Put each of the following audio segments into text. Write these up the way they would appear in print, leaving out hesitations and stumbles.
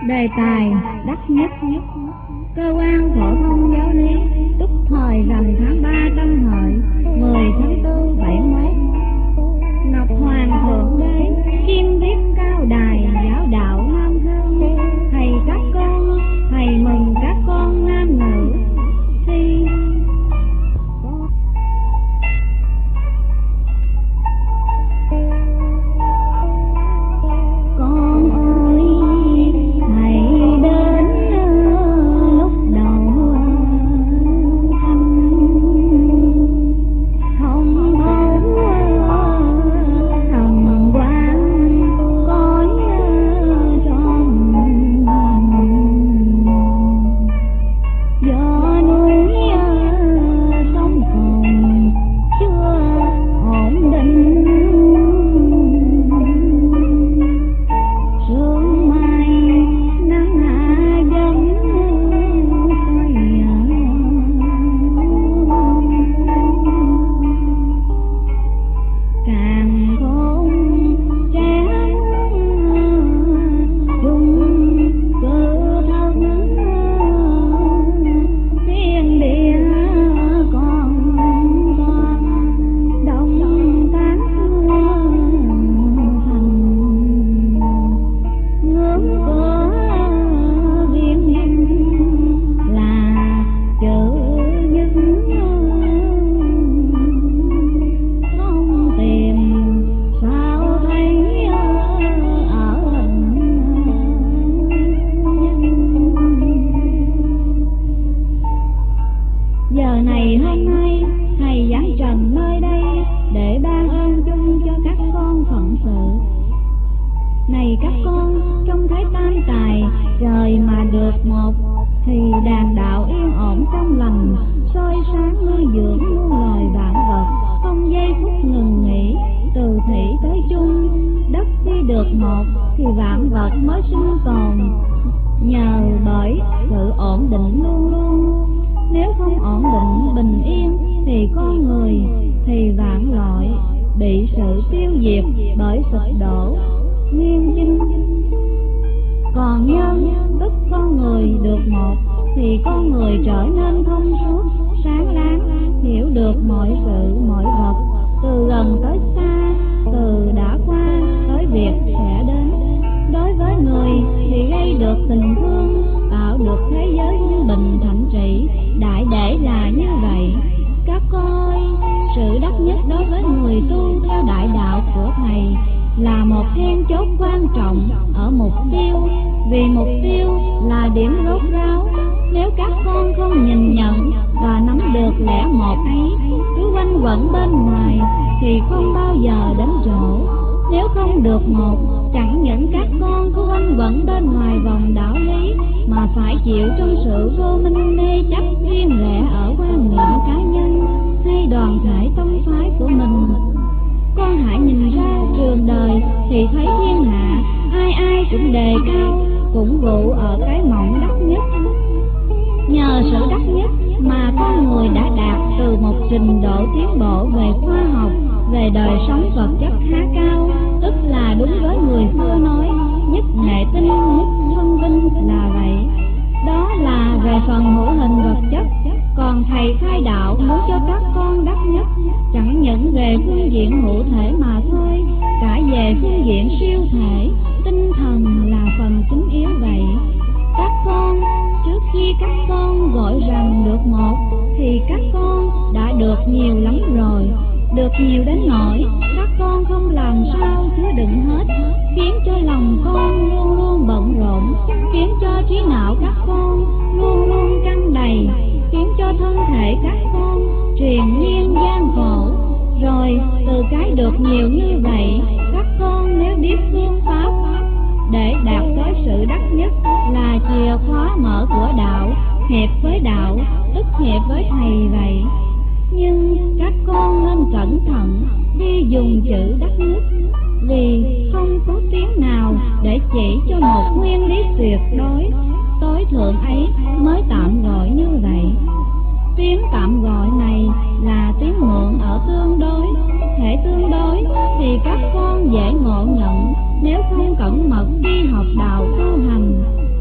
Đề tài đắt nhất. Cơ quan phổ thông giáo lý Tức thời rằm tháng 3 Tân Hợi 10 tháng 4 71. Ngọc Hoàng Thượng Đế kim viết cao đài giáo đạo Nam Hương. Thầy các con, thầy mừng các con nam nữ thi. Con ơi hãy đến lúc đầu thanh thông thấu hồng quang cõi tròn gió núi sông hồng chưa ổn định. Sương mai nắng hạ dần phai càng khôn trẻ dùng cơ thân thiên địa còn còn đông tán thành ngưỡng cửa viên là chữ những không tìm sao thấy ở giờ này hôm nay thầy giảng trần nơi đây để ban ơn chung cho các con phận sự. Này các con, trong thế tam tài trời mà được một thì đàn đạo yên ổn trong lành, soi sáng nuôi dưỡng muôn loài vạn vật, không giây phút ngừng nghỉ. Từ thủy tới chung, đất khi được một thì vạn vật mới sinh tồn, nhờ bởi sự ổn định luôn luôn. Nếu không ổn định bình yên thì con người thì vạn loại bị sự tiêu diệt bởi sụp đổ nguyên chinh. Còn nhân tức con người được một thì con người trở nên thông suốt, sáng láng, hiểu được mọi sự mọi vật, từ gần tới xa, từ đã qua tới việc sẽ đến. Đối với người thì gây được tình thương, tạo được thế giới quân bình thạnh trị. Đại để là như vậy. Các con ơi, sự đắc nhất đối với người tu theo đại đạo của thầy là một then chốt quan trọng ở mục tiêu, vì mục tiêu là điểm rốt ráo. Nếu các con không nhìn nhận và nắm được lẽ một ấy, cứ quanh quẩn bên ngoài thì không bao giờ đến chỗ. Nếu không được một, chẳng những các con cứ quanh quẩn bên ngoài vòng đạo lý mà phải chịu trong sự vô minh mê chấp riêng lẻ ở quan niệm cá nhân hay đoàn thể tông phái của mình. Con hãy nhìn ra trường đời thì thấy thiên hạ ai ai cũng đề cao cũng vụ ở cái mộng đắc nhất. Nhờ sự đắc nhất mà con người đã đạt từ một trình độ tiến bộ về khoa học, về đời sống vật chất khá cao, tức là đúng với người xưa nói nhất nghệ tinh nhất thân vinh là vậy. Đó là về phần hữu hình vật chất. Còn thầy khai đạo muốn cho các con đắc nhất chẳng những về phương diện hữu thể mà thôi, cả về phương diện siêu thể, tinh thần là phần chính yếu vậy. Các con, trước khi các con gọi rằng được một thì các con đã được nhiều lắm rồi, được nhiều đến nỗi các con không làm sao chứa đựng hết, khiến cho lòng con luôn luôn bận rộn, khiến cho trí não các con luôn luôn căng đầy, khiến cho thân thể các con triền miên gian khổ. Rồi từ cái được nhiều như vậy, các con nếu biết phương pháp để đạt tới sự đắc nhất là chìa khóa mở của đạo, hiệp với đạo, tức hiệp với thầy vậy. Nhưng các con nên cẩn thận khi dùng chữ đắc nhất, vì không có tiếng nào để chỉ cho một nguyên lý tuyệt đối tối thượng ấy mới tạm gọi như vậy. Tiếng tạm gọi này là tiếng mượn ở tương đối. Thể tương đối thì các con dễ ngộ nhận nếu không cẩn mật đi học đạo tu hành.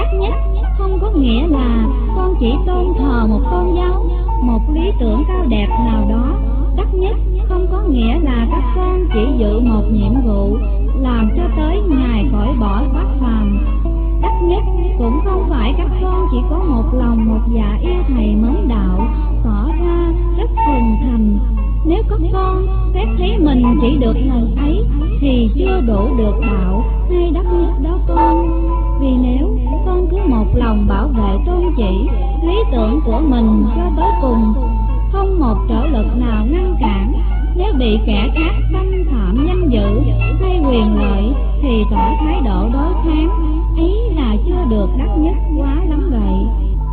Đắc nhất không có nghĩa là con chỉ tôn thờ một tôn giáo, một lý tưởng cao đẹp nào đó. Đắc nhất không có nghĩa là các con chỉ giữ một nhiệm vụ làm cho tới ngày khỏi bỏ thoát phàm. Đắc nhất cũng không phải các con chỉ có một lòng một dạ yêu thầy mến đạo, tỏ ra rất thuần thành. Nếu các con xét thấy mình chỉ được ngần ấy thì chưa đủ được đạo hay đắc nhất đó con. Vì nếu con cứ một lòng bảo vệ tôn chỉ, lý tưởng của mình cho tới cùng, không một trở lực nào ngăn cản, nếu bị kẻ khác xâm phạm danh dự hay quyền lợi thì tỏ thái độ đối kháng, ấy là chưa được đắc nhất quá lắm vậy.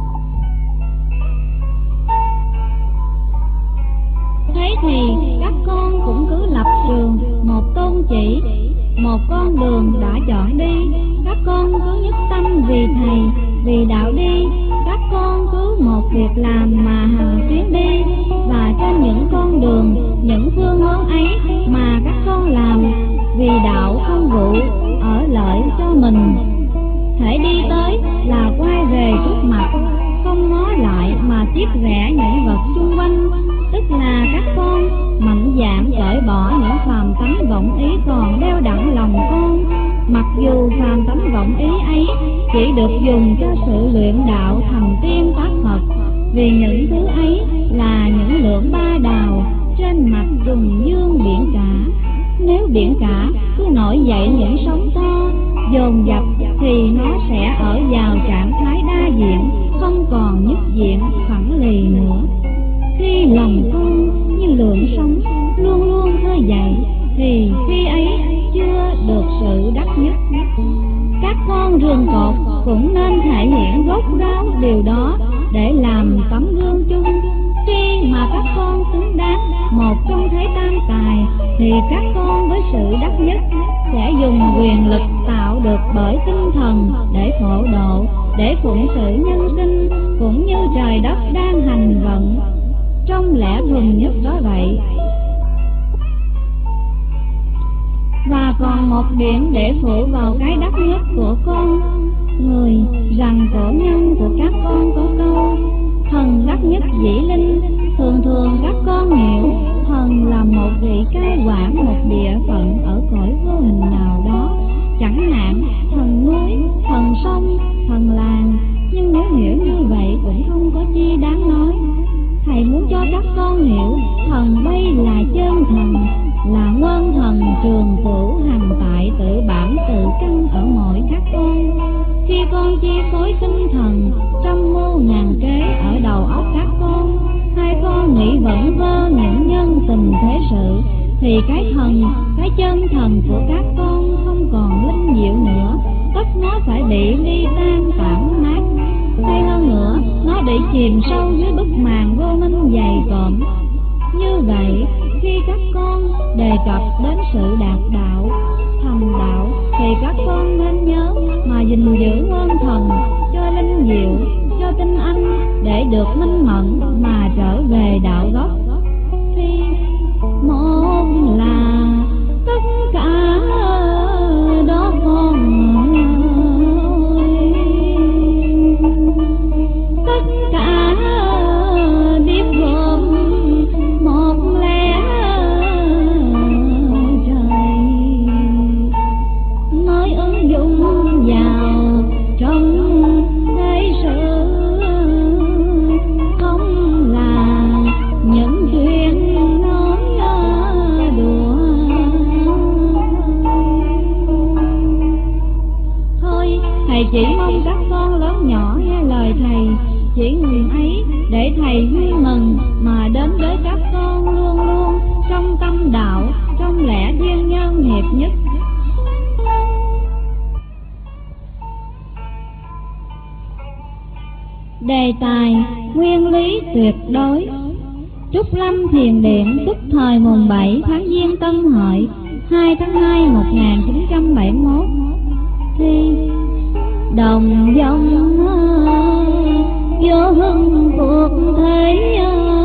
Thế thì các con cũng cứ lập trường một tôn chỉ, một con đường đã chọn đi. Các con cứ nhất tâm vì thầy, vì đạo đi. Các con cứ một việc làm mà hành chuyến đi. Và trên những con đường, những phương hướng ấy mà các con làm, vì đạo không vụ, ở lợi cho mình. Thể đi tới là quay về trước mặt, không ngó lại mà tiếp rẽ những vật xung quanh. Tức là các con mạnh dạn cởi bỏ những phàm tánh vọng ý còn đeo đẳng lòng con. Mặc dù phàm tánh vọng ý ấy chỉ được dùng cho sự luyện đạo thành tiên tác Phật, vì những thứ ấy là những lượng ba đào trên mặt trùng dương biển cả. Nếu biển cả cứ nổi dậy những sóng to dồn dập thì nó sẽ ở vào trạng thái đa diện, không còn nhất diện phẳng lì nữa. Khi lòng con như lượng sóng luôn luôn khơi dậy thì khi ấy chưa được sự đắc nhất. Các con rường cột cũng nên thể hiện rốt ráo điều đó để làm tấm gương chung. Khi mà các con xứng đáng một trong thế tam tài thì các con với sự đắc nhất sẽ dùng quyền lực tạo được bởi tinh thần để phổ độ, để phụng sự nhân sinh, cũng như trời đất đang hành vận trong lẽ thuần nhất đó vậy. Và còn một điểm để phụ vào cái đắc nhất của con người, rằng cổ nhân của các con có câu thần đắc nhất dĩ linh. Thường thường các con hiểu thần là một vị cai quản một địa phận ở cõi vô hình nào đó, chẳng hạn thần núi, thần sông, thần làng. Nhưng nếu hiểu như vậy cũng không có chi đáng nói. Thầy muốn cho các con hiểu thần đây là chân thần, là nguyên thần trường cửu hành tại tự bản tự căn ở mỗi các con. Khi con chi phối tinh thần trăm mưu ngàn kế ở đầu óc các con, hai con nghĩ vẩn vơ những nhân tình thế sự, thì cái thần, cái chân thần của các con không còn linh diệu nữa, tất nó phải bị ly tan tản mát. Hay hơn nữa, nó bị chìm sâu dưới bức màn vô minh dày cộm. Như vậy, khi các con đề cập đến sự đạt đạo, thành đạo, thì các con nên nhớ mà gìn giữ nguyên thần cho linh diệu, cho tinh anh, để được minh mẫn mà trở về đạo gốc. Thì một là tất cả đó con ơi, tất cả điệp gồm một lẽ trời, nói ứng dụng vào trong thế sự, không là những chuyện nói đùa. Thôi thầy chỉ mong các con lớn nhỏ nghe lời thầy, chỉ ngừng ấy để thầy vui mừng mà đến với các con luôn luôn trong tâm đạo, trong lẽ duyên nhân hiệp nhất. Đề tài nguyên lý tuyệt đối. Trúc Lâm Thiền Điện tức thời mùng 7 tháng Giêng Tân Hợi 2 tháng 2 1971. Thi đồng dòng vô hưng cuộc thế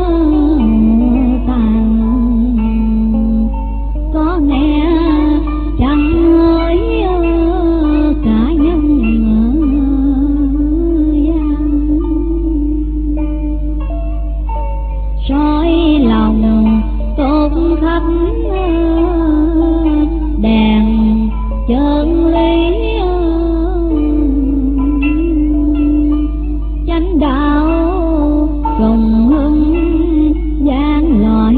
tàn, có nghe chẳng hỏi cả nhân. soi lòng tốt khắp đèn chân lý chánh đạo cùng hưng gian loại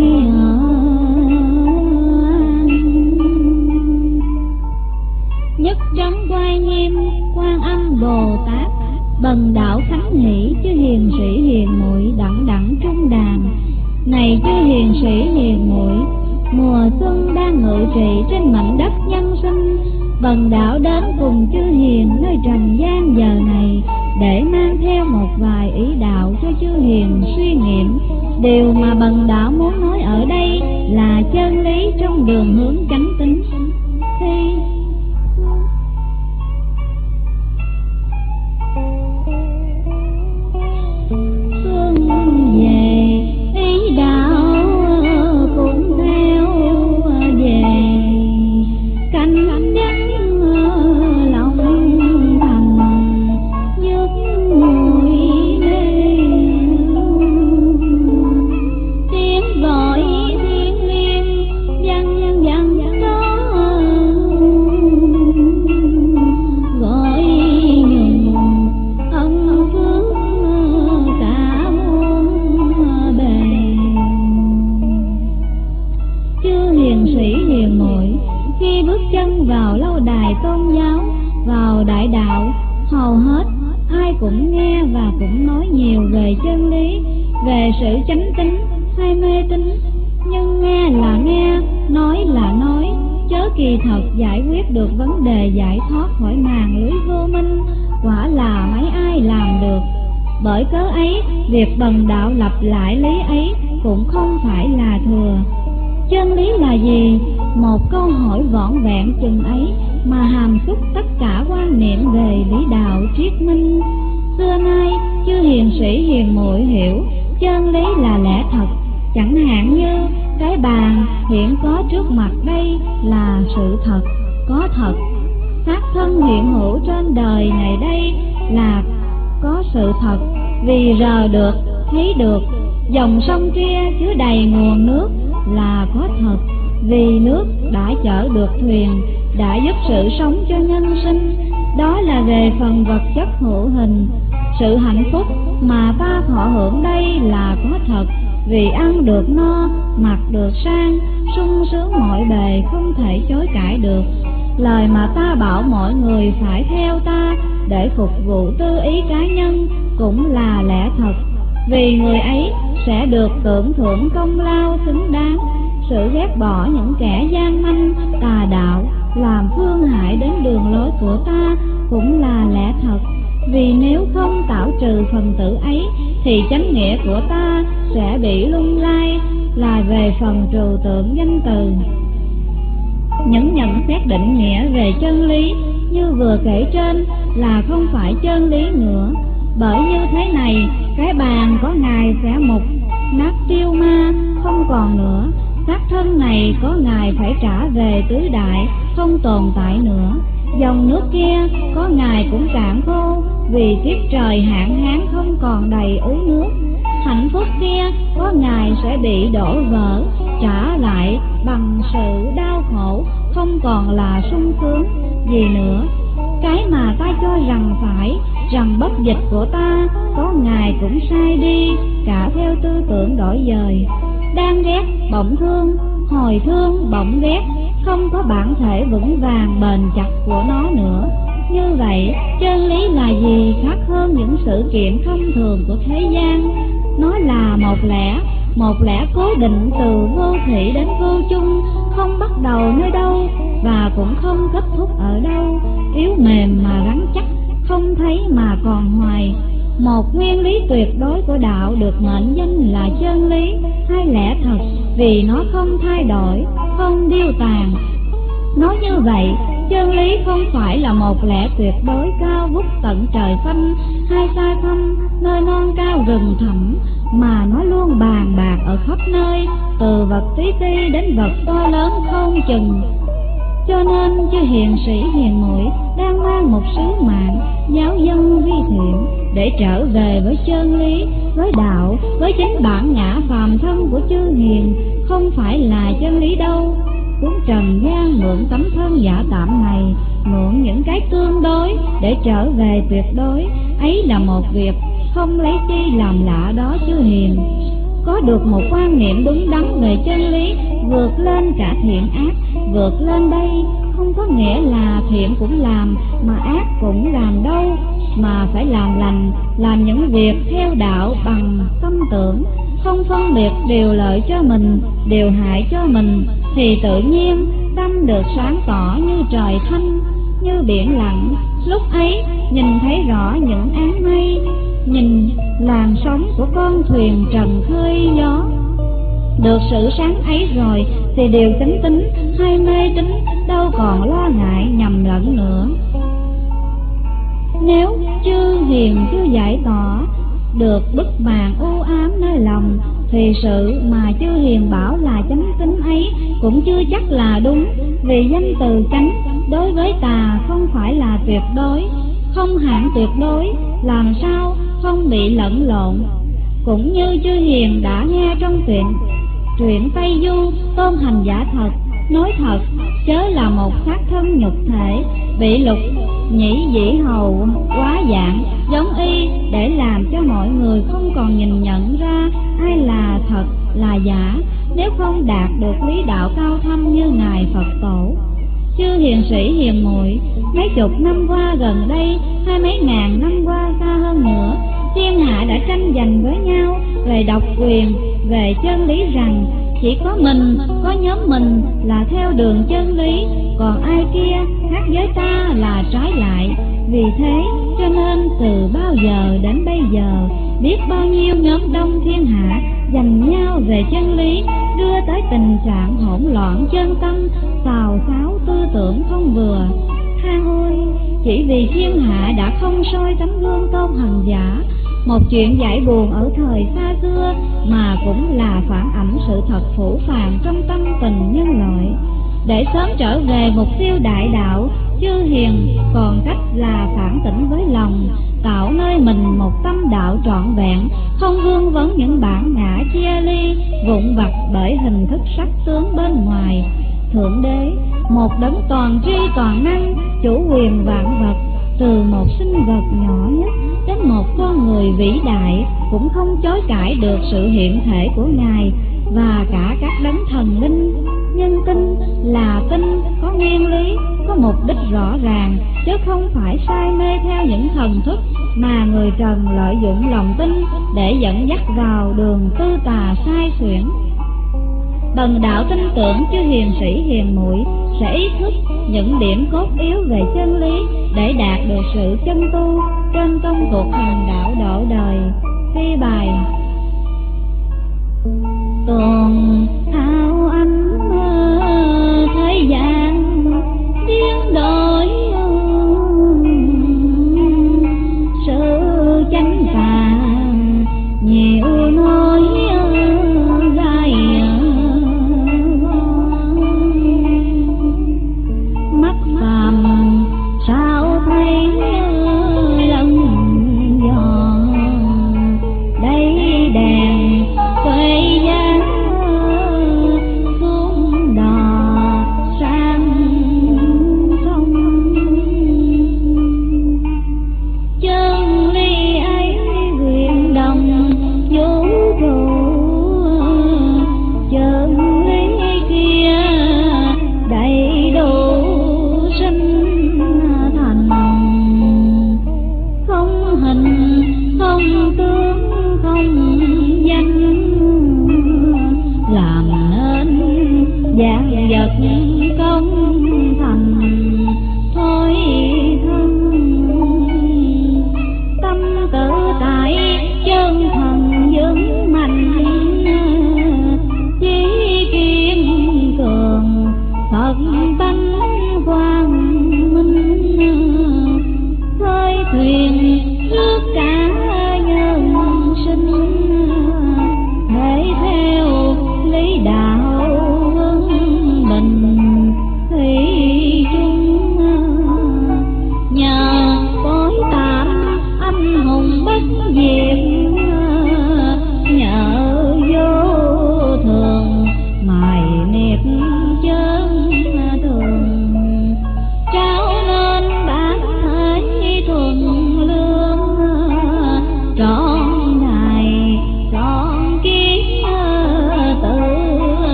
nhất trấn quay nghiêm Quan Âm Bồ Tát bần đạo khánh hỷ chư hiền sĩ hiền muội đẳng đẳng trung đàn. Này chư hiền sĩ hiền muội, mùa xuân đang ngự trị trên mảnh đất nhân sinh, bần đạo đến cùng chư hiền nơi trần gian giờ này để mang theo một vài ý đạo cho chư hiền suy nghiệm. Điều mà bần đạo muốn nói ở đây là chân lý trong đường hướng chánh tín. Khi xuân về ý đạo cũng theo về, canh vắng lòng thầm nhức mùi đê, tiếng gọi thiêng liêng vang vang đó gọi nhung ân phước cả muôn bề. Chư hiền sĩ hiền muội, khi bước chân vào lâu đài tôn giáo, vào đại đạo, hầu hết ai cũng nghe và cũng nói nhiều về chân lý, về sự chánh tín hay mê tín. Nhưng nghe là nghe, nói là nói, chớ kỳ thật giải quyết được vấn đề giải thoát khỏi màn lưới vô minh, quả là mấy ai làm được. Bởi cớ ấy, việc bần đạo lặp lại lý ấy cũng không phải là thừa. Chân lý là gì? Một câu hỏi vỏn vẹn chừng ấy mà hàm xúc tất cả quan niệm về lý đạo triết minh. Xưa nay chư hiền sĩ hiền muội hiểu chân lý là lẽ thật. Chẳng hạn như cái bàn hiện có trước mặt đây là sự thật, có thật. Xác thân hiện hữu trên đời này đây là có sự thật, vì rờ được, thấy được. Dòng sông kia chứa đầy nguồn nước là có thật, vì nước đã chở được thuyền, đã giúp sự sống cho nhân sinh. Đó là về phần vật chất hữu hình. Sự hạnh phúc mà ta thọ hưởng đây là có thật, vì ăn được no, mặc được sang, sung sướng mọi bề không thể chối cãi được. Lời mà ta bảo mọi người phải theo ta để phục vụ tư ý cá nhân cũng là lẽ thật, vì người ấy sẽ được tưởng thưởng công lao xứng đáng. Sự ghét bỏ những kẻ gian manh, tà đạo, làm phương hại đến đường lối của ta cũng là lẽ thật, vì nếu không tạo trừ phần tử ấy thì chánh nghĩa của ta sẽ bị lung lay, là về phần trừu tượng danh từ. Những nhận xét định nghĩa về chân lý như vừa kể trên là không phải chân lý nữa. Bởi như thế này, cái bàn có ngày sẽ mục nát tiêu ma, không còn nữa. Xác thân này có ngày phải trả về tứ đại, không tồn tại nữa. Dòng nước kia có ngày cũng cạn khô, vì kiếp trời hạn hán không còn đầy ứ nước. Hạnh phúc kia có ngày sẽ bị đổ vỡ, trả lại bằng sự đau khổ, không còn là sung sướng gì nữa. Cái mà ta cho rằng phải, rằng bất dịch của ta, có ngày cũng sai đi, cả theo tư tưởng đổi dời. Đang ghét bỗng thương, hồi thương bỗng ghét, không có bản thể vững vàng bền chặt của nó nữa. Như vậy, chân lý là gì khác hơn những sự kiện thông thường của thế gian? Nó là một lẽ cố định từ vô thủy đến vô chung, không bắt đầu nơi đâu và cũng không kết thúc ở đâu, yếu mềm mà rắn chắc, không thấy mà còn hoài. Một nguyên lý tuyệt đối của đạo được mệnh danh là chân lý hay lẽ thật, vì nó không thay đổi, không điêu tàn. Nói như vậy, chân lý không phải là một lẽ tuyệt đối cao vút tận trời xanh hay xa xăm nơi non cao rừng thẳm, mà nó luôn bàn bạc ở khắp nơi, từ vật tí ti đến vật to lớn không chừng. Cho nên chư hiền sĩ hiền muội đang mang một sứ mạng giáo dân vi thiện để trở về với chân lý, với đạo, với chính bản ngã phàm thân của chư hiền, không phải là chân lý đâu. Cuốn trần gian mượn tấm thân giả tạm này, mượn những cái tương đối để trở về tuyệt đối, ấy là một việc không lấy chi làm lạ đó chư hiền. Có được một quan niệm đúng đắn về chân lý, vượt lên cả thiện ác, vượt lên đây không có nghĩa là thiện cũng làm mà ác cũng làm đâu, mà phải làm lành, làm những việc theo đạo bằng tâm tưởng, không phân biệt điều lợi cho mình, điều hại cho mình, thì tự nhiên tâm được sáng tỏ như trời thanh, như biển lặng. Lúc ấy nhìn thấy rõ những áng mây, nhìn làn sóng của con thuyền trần khơi gió. Được sự sáng ấy rồi thì điều chánh tín hay mê tín đâu còn lo ngại nhầm lẫn nữa. Nếu chư hiền chưa giải tỏ được bức màn u ám nơi lòng, thì sự mà chư hiền bảo là chánh tín ấy cũng chưa chắc là đúng, vì danh từ chánh đối với tà không phải là tuyệt đối, không hẳn tuyệt đối, làm sao không bị lẫn lộn. Cũng như chư hiền đã nghe trong truyện Tây Du, tôn hành giả thật, nói thật, chớ là một xác thân nhục thể, bị lục nhĩ dĩ hầu quá dạng giống y, để làm cho mọi người không còn nhìn nhận ra ai là thật là giả, nếu không đạt được lý đạo cao thâm như ngài Phật tổ. Chư hiền sĩ hiền muội, mấy chục năm qua gần đây, hay mấy ngàn năm qua xa hơn nữa, thiên hạ đã tranh giành với nhau về độc quyền, về chân lý rằng chỉ có mình, có nhóm mình là theo đường chân lý, còn ai kia khác với ta là trái lại. Vì thế cho nên từ bao giờ đến bây giờ, biết bao nhiêu nhóm đông thiên hạ giành nhau về chân lý, đưa tới tình trạng hỗn loạn chân tâm, xào xáo tư tưởng không vừa. Than ôi, chỉ vì thiên hạ đã không soi tấm gương tôn hành giả, một chuyện giải buồn ở thời xa xưa, mà cũng là phản ảnh sự thật phũ phàng trong tâm tình nhân loại. Để sớm trở về mục tiêu đại đạo, chư hiền còn cách là phản tỉnh với lòng, tạo nơi mình một tâm đạo trọn vẹn, không vương vấn những bản ngã chia ly, vụn vặt bởi hình thức sắc tướng bên ngoài. Thượng đế, một đấng toàn tri toàn năng, chủ quyền vạn vật, từ một sinh vật nhỏ nhất đến một con người vĩ đại, cũng không chối cãi được sự hiện thể của ngài và cả các đấng thần linh. Nhân tin là tin có nguyên lý, có mục đích rõ ràng, chứ không phải say mê theo những thần thức mà người trần lợi dụng lòng tin để dẫn dắt vào đường tư tà sai xuyển. Bần đạo tin tưởng chư hiền sĩ hiền muội sẽ ý thức những điểm cốt yếu về chân lý để đạt được sự chân tu trên công cuộc hành đạo độ đời. Thi bài: tuần thao ánh thế gian biến đổi, sự chánh tà nhiều nói gai, mắt phàm sao thấy lần giò, đây đèn quê gian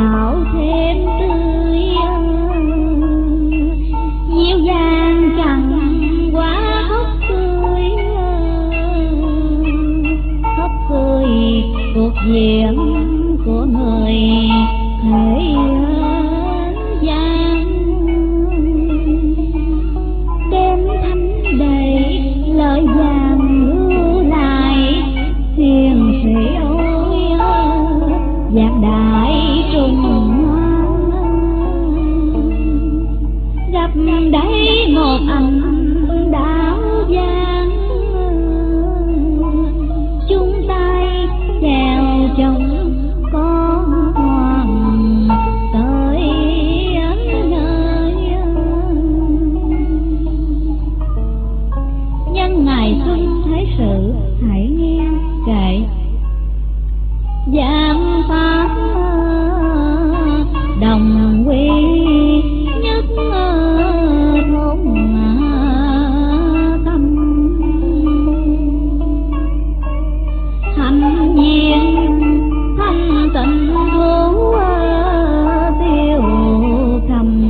đạo thêm tươi, dịu dàng chẳng quá khóc cười, khóc cười cuộc diện của người thế gian. Đêm thánh đầy lời vàng lưu lại, hiền sĩ ôi dạt đại trùng gặp đây một anh đạo vàng, chung tay chèo chồng con hoàng tới nơi. Nhân ngày xuân thế sự hãy nghe kệ, giảng pháp đồng quy nhất thôn tâm, hạnh nhiên thanh tịnh thú tiêu cầm,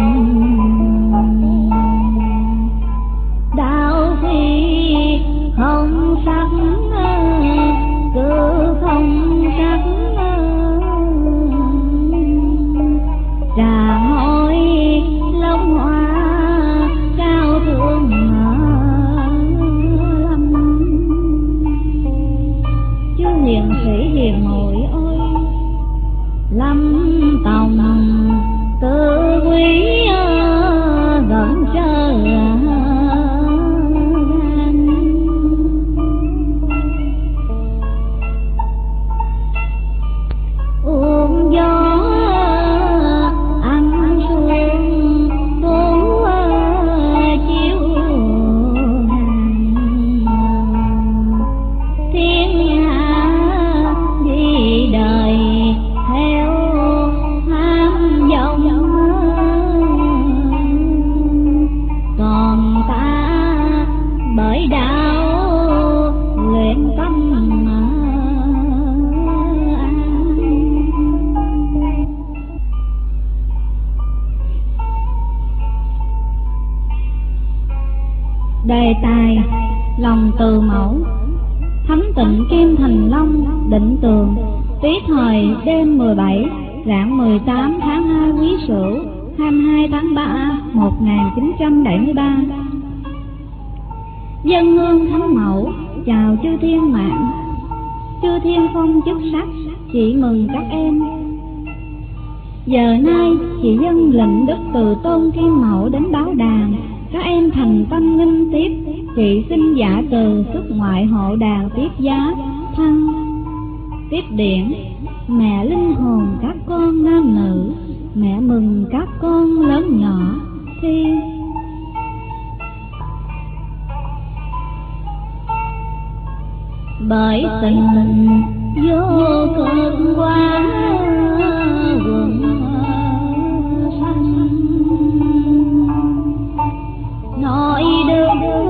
đạo phi không sắc cứ không sắc, trà hôi long hoa cao thượng lâm. Chứ hiền sĩ hiền muội ơi, lâm tòng tự quý vẫn chờ uống gió ăn xuân tú chiếu thiên hạ vì đời theo ham vọng, còn ta bởi đạo luyện tâm đề tài lòng từ mẫu. Thánh tịnh Kim Thành Long Định Tường, Tý thời đêm 17 rạng 18 tháng 2 Quý Sửu, 22 tháng 3 1973. Dân hương thánh mẫu chào chư thiên mạng, chư thiên phong chức sắc, chị mừng các em. Giờ nay chị dâng lệnh đức từ tôn Kim Mẫu đến báo đàn, các em thành tâm nghinh tiếp. Chị xin giả từ xuất ngoại hộ đàn tiếp giá thăng tiếp điển. Mẹ linh hồn các con nam nữ, mẹ mừng các con lớn nhỏ thi. Bởi tình vô cực quá quần sanh, nội đức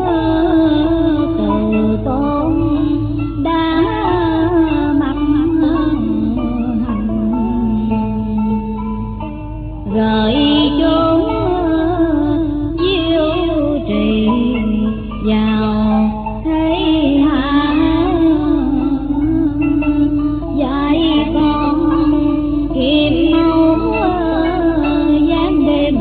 từ tôn đã mặc hành, rời chốn diêu trì vào thế hạ, dạy con kiếm máu giáng đêm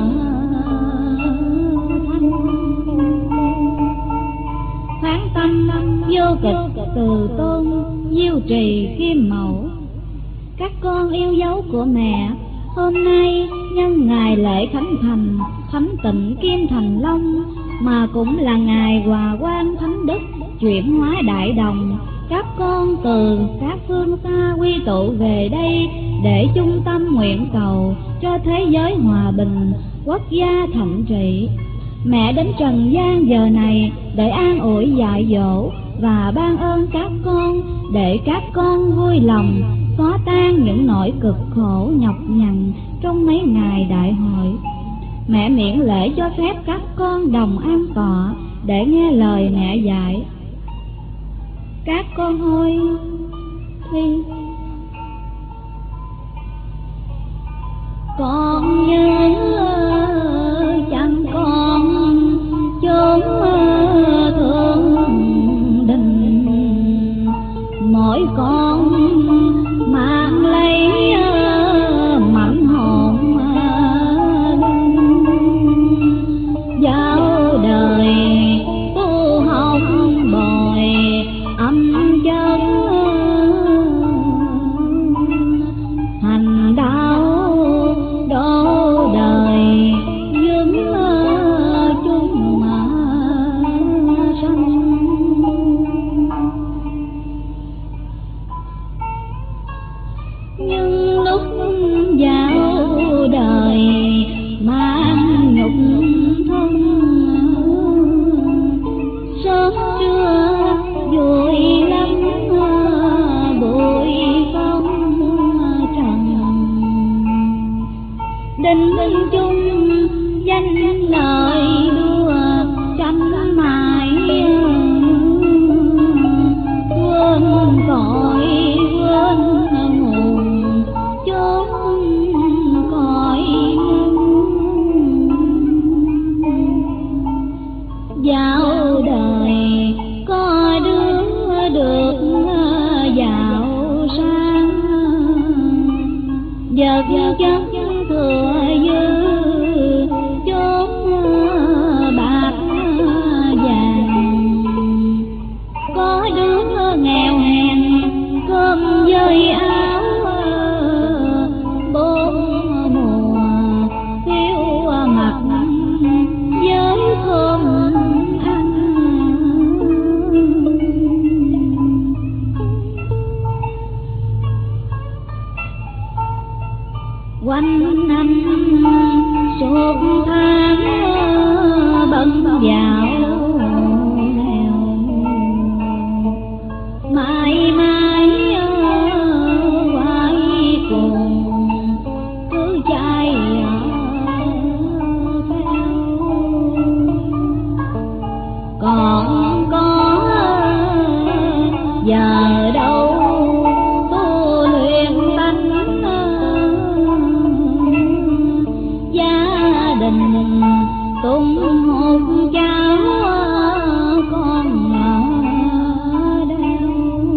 phán tâm vô cực từ tôn diêu trì Kim Mẫu. Các con yêu dấu của mẹ, hôm nay nhân ngày lễ khánh thành Thánh tịnh Kim Thành Long, mà cũng là ngày hòa quang thánh đức chuyển hóa đại đồng. Các con từ các phương xa quy tụ về đây để chung tâm nguyện cầu cho thế giới hòa bình, quốc gia thịnh trị. Mẹ đến trần gian giờ này để an ủi dạy dỗ và ban ơn các con, để các con vui lòng xóa tan những nỗi cực khổ nhọc nhằn trong mấy ngày đại hội. Mẹ miễn lễ cho phép các con đồng an tọa để nghe lời mẹ dạy. Các con ơi, thi Con nhớ chẳng còn chốn thương đình, mỗi con mang lấy mảnh hồn giao đời tu học bồi âm chân, hành đạo đổ đời vướng chung mà sanh. Nhưng lúc vào đời mang nhục thân, sớm trưa vui lắm bụi phong trần, định chung danh lời đua tranh mãi, quên cõi quên nguồn chốn cõi vào đời có đứa được giàu sang, vật chất thừa dư chốn bạc vàng, có đứa nghèo hèn cơm với áo bốn mùa thiếu mặc với cơm ăn. Quanh năm suốt tháng bận vào nghèo, mãi mãi quay cùng cứ chạy theo. Còn có giờ đâu tu luyện tánh, gia đình tung hồn cháu con đeo,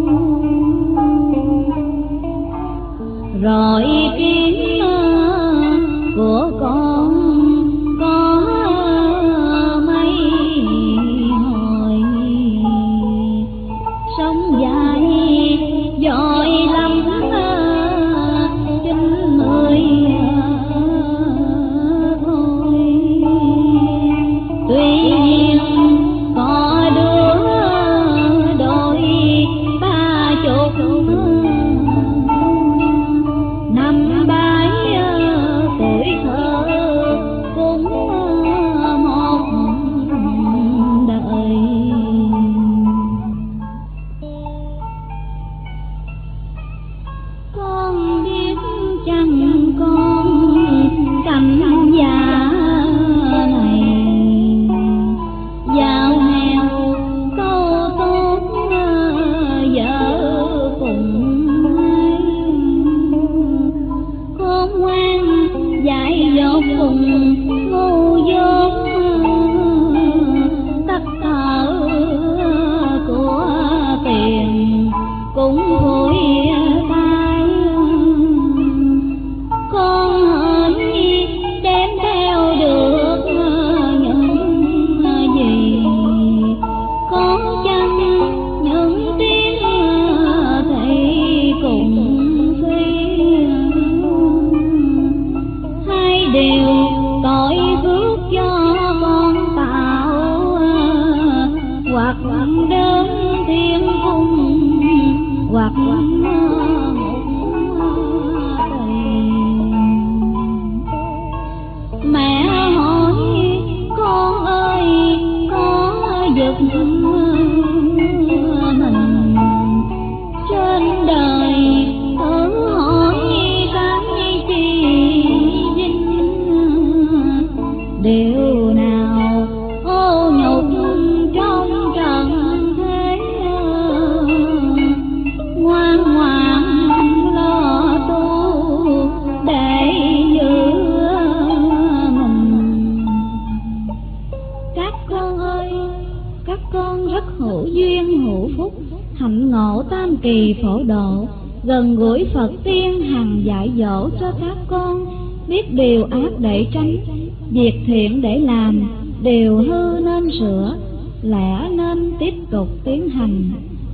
rồi tiếng của con có mấy hồi, sống dài dội lắm 90 thôi. Tuy nhiên có đứa đôi 30 năm bái tuổi thơ cũng một đời. Con biết chăng con cảnh già này, giàu nghèo câu tốt vợ cùng hay, khôn ngoan dạy dỗ cùng ngu dốt, tắt thở của tiền cũng vui tay. Con hỡnh đem theo được những gì, có chăng những tiếng thầy cùng phi, hai điều tội phước cho con tạo, hoặc đơn thiên cung hoặc mẹ hỏi con ơi có giật mình trên đời, thử hỏi cái chi dinh, điều nào ô nhục trong trần thế, ngoan hạnh ngộ tam kỳ phổ độ, gần gũi Phật tiên hằng dạy dỗ cho các con, biết điều ác để tránh, việc thiện để làm, điều hư nên sửa, lẽ nên tiếp tục tiến hành.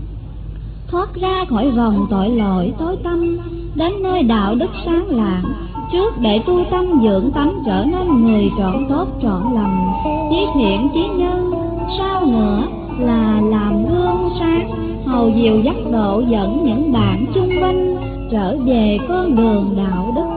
Thoát ra khỏi vòng tội lỗi tối tăm, đến nơi đạo đức sáng lạng, trước để tu tâm dưỡng tánh trở nên người trọn tốt trọn lành, chí thiện chí nhân, sau nữa là làm gương sáng, hầu dìu dắt độ dẫn những bạn chung quanh trở về con đường đạo đức.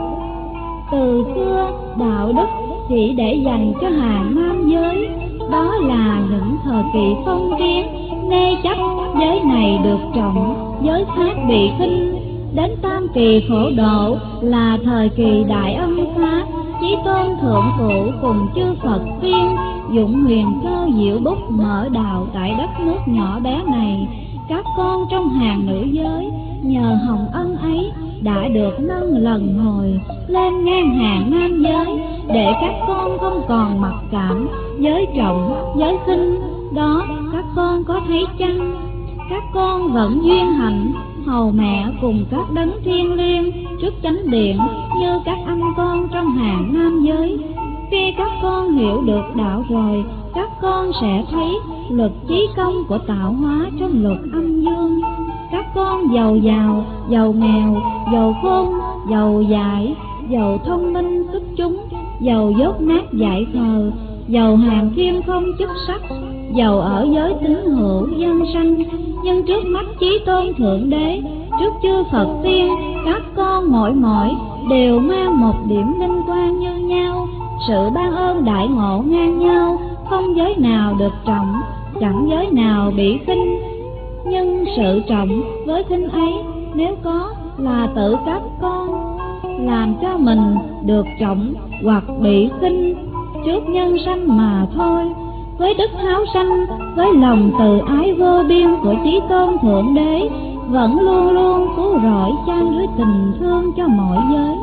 Từ xưa đạo đức chỉ để dành cho hàng nam giới, đó là những thời kỳ phong kiến, nê chấp giới này được trọng, giới khác bị khinh. Đến tam kỳ phổ độ là thời kỳ đại ân xá, Chí Tôn thượng phụ cùng chư Phật tiên dụng huyền cơ diệu bút mở đạo tại đất nước nhỏ bé này. Các con trong hàng nữ giới nhờ hồng ân ấy đã được nâng lần hồi lên ngang hàng nam giới, để các con không còn mặc cảm giới trọng giới khinh. Đó các con có thấy chăng? Các con vẫn duyên hạnh hầu mẹ cùng các đấng thiêng liêng trước chánh điện như các anh con trong hàng nam giới. Khi các con hiểu được đạo rồi, các con sẽ thấy luật chí công của tạo hóa trong luật âm dương. Các con giàu giàu, giàu nghèo, giàu khôn, giàu dại, giàu thông minh xuất chúng, giàu dốt nát dại khờ, giàu hàng kim không chức sắc, giàu ở giới tín hữu dân sanh, nhưng trước mắt Chí Tôn thượng đế, trước chư Phật tiên, các con mỗi đều mang một điểm linh quan như nhau, sự ban ơn đại ngộ ngang nhau, không giới nào được trọng, chẳng giới nào bị khinh. Nhưng sự trọng với khinh ấy nếu có là tự các con làm cho mình được trọng hoặc bị khinh trước nhân sanh mà thôi. Với đức háo sanh, với lòng từ ái vô biên của Chí Tôn thượng đế, vẫn luôn luôn cứu rỗi chan dưới tình thương cho mọi giới.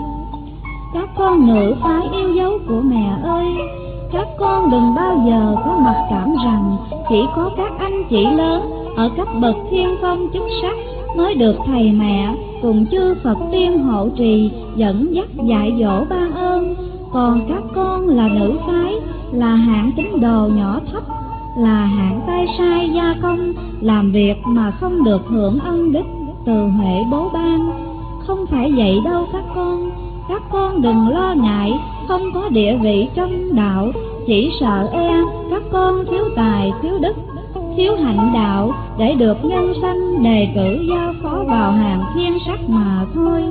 Các con nữ phái yêu dấu của mẹ ơi, các con đừng bao giờ có mặc cảm rằng chỉ có các anh chị lớn ở cấp bậc thiên phong chức sắc mới được thầy mẹ cùng chư Phật tiên hộ trì dẫn dắt dạy dỗ ban ơn, còn các con là nữ phái, là hạng tín đồ nhỏ thấp, là hạng tay sai gia công, làm việc mà không được hưởng ân đức từ huệ bố ban. Không phải vậy đâu các con đừng lo ngại không có địa vị trong đạo, chỉ sợ các con thiếu tài thiếu đức, thiếu hạnh đạo để được nhân sanh đề cử giao phó vào hàng thiên sắc mà thôi.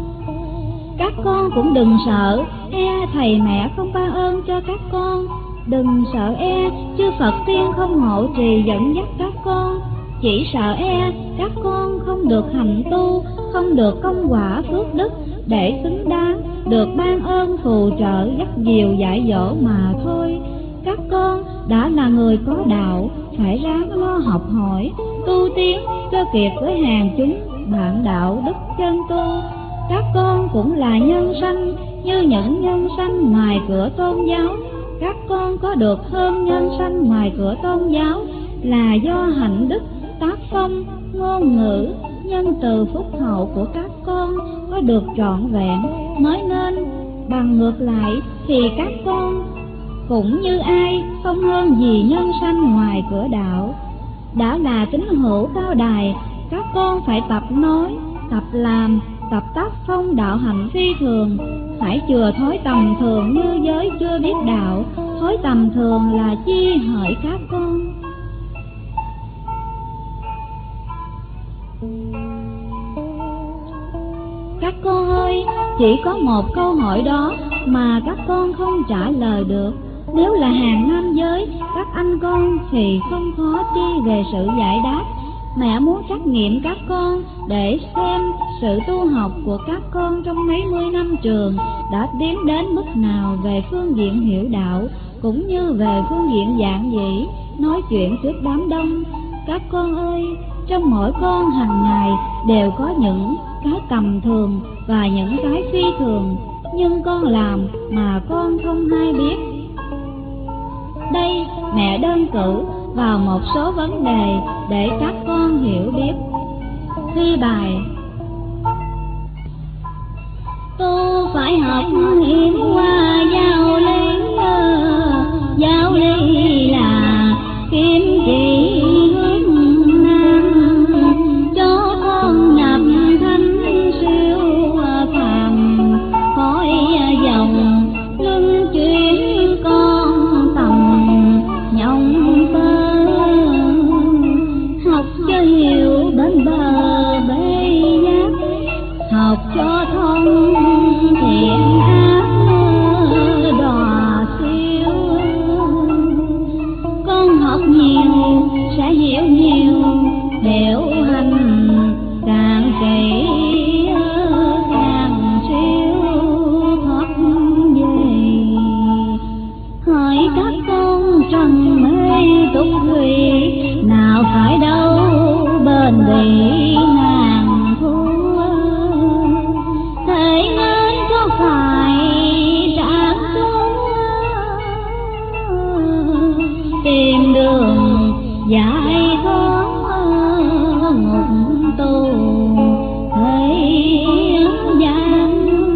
Các con cũng đừng sợ thầy mẹ không ban ơn cho các con, đừng sợ chư Phật tiên không hộ trì dẫn dắt các con, chỉ sợ các con không được hành tu, không được công quả phước đức để xứng đáng được ban ơn phù trợ dắt dìu dạy dỗ mà thôi. Các con đã là người có đạo, phải ráng lo học hỏi, tu tiến cho kịp với hàng chúng bạn đạo đức chân tu. Các con cũng là nhân sanh như những nhân sanh ngoài cửa tôn giáo. Các con có được hơn nhân sanh ngoài cửa tôn giáo là do hạnh đức, tác phong, ngôn ngữ, nhân từ phúc hậu của các con có được trọn vẹn mới nên. Bằng ngược lại thì các con cũng như ai không hơn gì nhân sanh ngoài cửa đạo. Đã là tín hữu cao đài, các con phải tập nói, tập làm, tập tác phong đạo hạnh phi thường, phải chừa thói tầm thường như giới chưa biết đạo. Thói tầm thường là chi hỡi các con? Các con ơi, chỉ có một câu hỏi đó mà các con không trả lời được. Nếu là hàng nam giới, các anh con thì không khó chi về sự giải đáp. Mẹ muốn trắc nghiệm các con để xem sự tu học của các con trong mấy mươi năm trường đã tiến đến mức nào về phương diện hiểu đạo, cũng như về phương diện giảng dĩ, nói chuyện trước đám đông. Các con ơi, trong mỗi con hàng ngày đều có những cái tầm thường và những cái phi thường, nhưng con làm mà con không hay biết. Đây mẹ đơn cử vào một số vấn đề để các con hiểu biết. Thi bài: tu phải học hiến hoa giáo lý, giáo lý là kim chỉ hướng nam, cho con nhập thánh siêu phàm, khỏi dòng luân chuyển con tầm nhộng tơ, học cho hiểu bên bờ bê giác, học cho thông thiện ác đò siêu. Con học nhiều sẽ hiểu nhiều, hiểu hành càng kỹ càng siêu thoát về. Hỏi các con trần mê tục thủy, nào phải đâu bền bỉ ngàn thu. Thế nên có phải trả xuống tìm đường giải thoát ngục tù thế gian.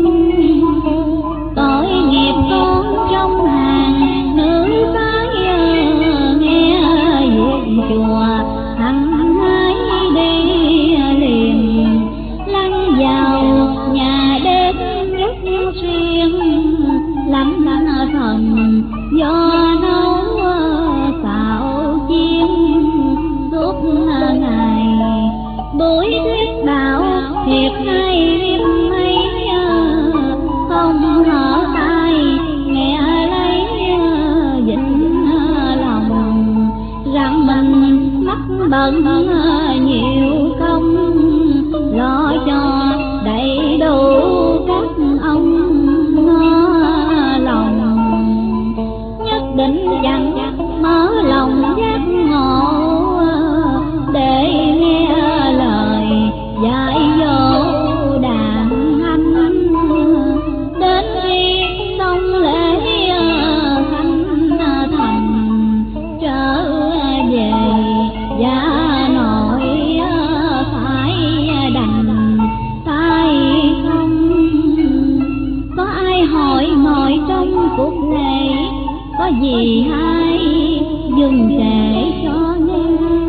Tội nghiệp con trong hàng nữ tái nghe việc chùa hăng hái đi liền, lăn vào nhà đêm rất xuyên, lắm thần do nấu xạo chiên suốt ngày. Buổi thuyết đạo thiệt hay mấy, không hở tai nghe lấy vĩnh lòng, rằng mình mắc bận nhiều không lo cho đầy đủ các ông lòng. Nhất định chẳng mở lòng giác ngộ để nghe lời dạy dỗ đàn anh, đến khi xong lễ khánh thành trở về gia nội phải đành tay không. Có ai hỏi mọi trong cuộc này có gì hay dừng kể cho nghe.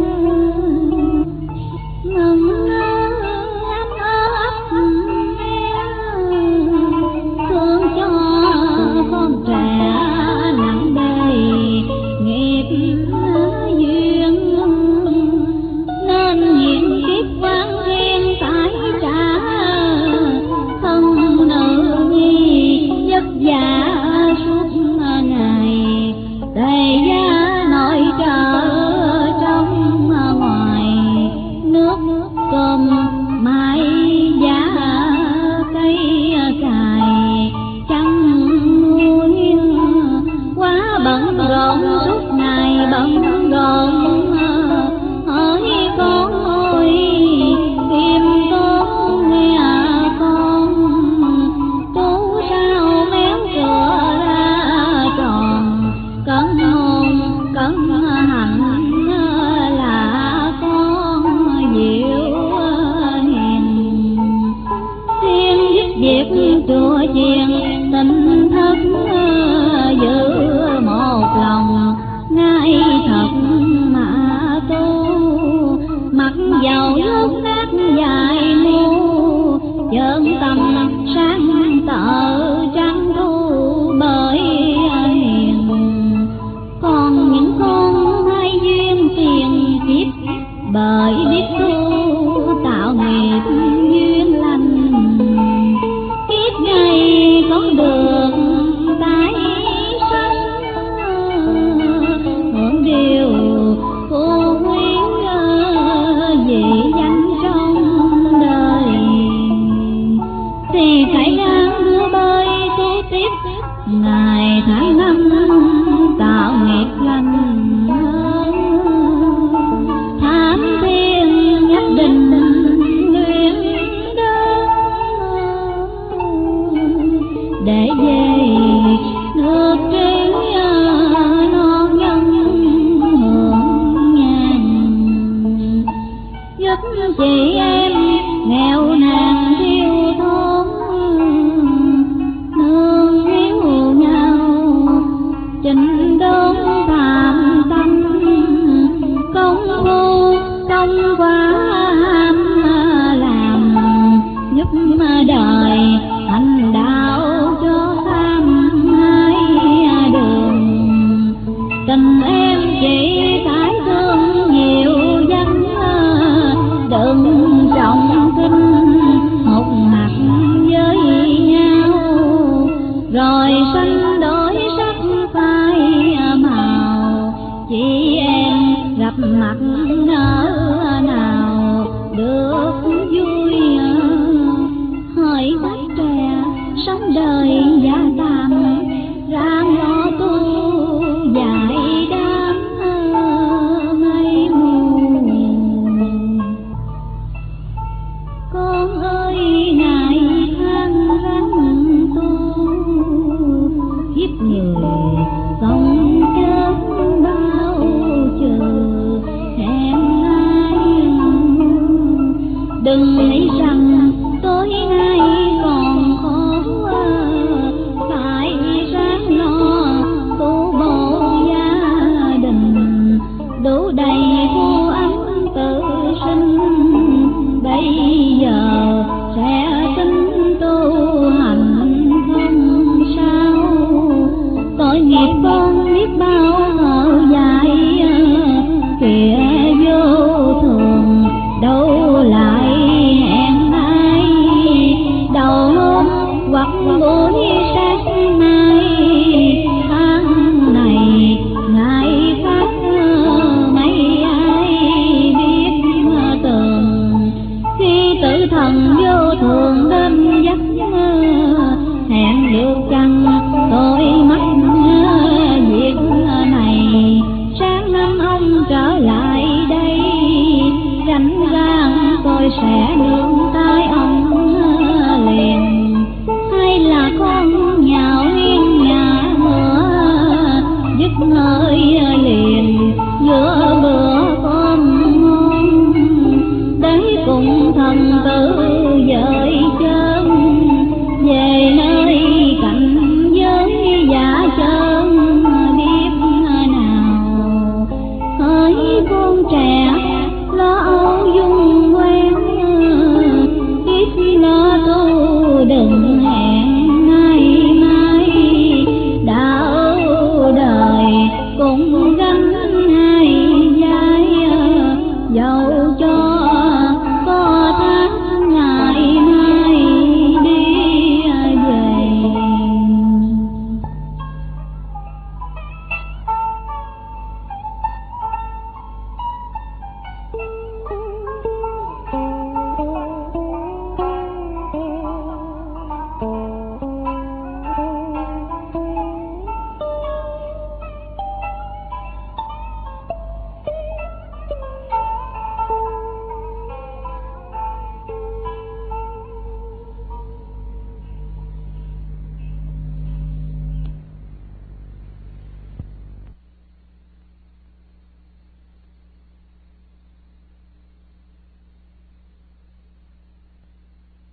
Ngân ấp thương cho con trẻ nặng đời nghiệp duyên, nên hiện kiếp quan thiên phải trả. Thân nữ nhi vất vả suốt ngày, đầy gia nội trợ trong ngoài, nước cơm mái giá cây cài chăn nuôi, quá bận rộn suốt ngày bận rộn. Hỡi con ơi kim con nghe con, tu sao méo cửa ra tròn, cẩn hồn cẩn hạnh là con diệu hiền. Thiên giúp việc chùa chiền tình thất, giữ một lòng ngay thật mà tu. Mặc dầu dốt nát dài ngu, chơn tâm sáng tợ trắng thu bởi hiền. Còn những con hay duyên tiền kiếp, bởi biết tu tạo nghiệp duyên lành, kiếp này có được tái sanh, hưởng điều phú quý vị danh trong đời. Thì phải ráng đưa bơi tu tiếp ngày tháng năm, tạo nghiệp lành hơn. Thám thiên nhất định nguyện đơn, để về nước trí non nhân hưởng duyên đổi sắc phai màu, chị em gặp mặt ở nào được vui. Hỡi tách trẻ sống đời giả tạm, ráng lo tu giải đám mây mù. Con ơi ngài than ráng tu, kiếp người sống chết bao chờ hẹn ai. Đừng nghĩ rằng tối nay còn khó, phải ráng lo tu bổ gia đình, đủ đầy phú ấm tự sinh. Bây giờ sẽ tính tu hành không sao, tội nghiệp con biết bao hở dài, kìa vô thường đâu lại hẹn ai. Đầu hôm hoặc buổi sáng nay, tháng này ngày khác mấy ai biết tường. Khi tử thần vô thường đêm giấc mơ, hẹn được chăng tôi mắc việc này. Sáng năm ông trở lại đây, rảnh rang tôi sẽ đưa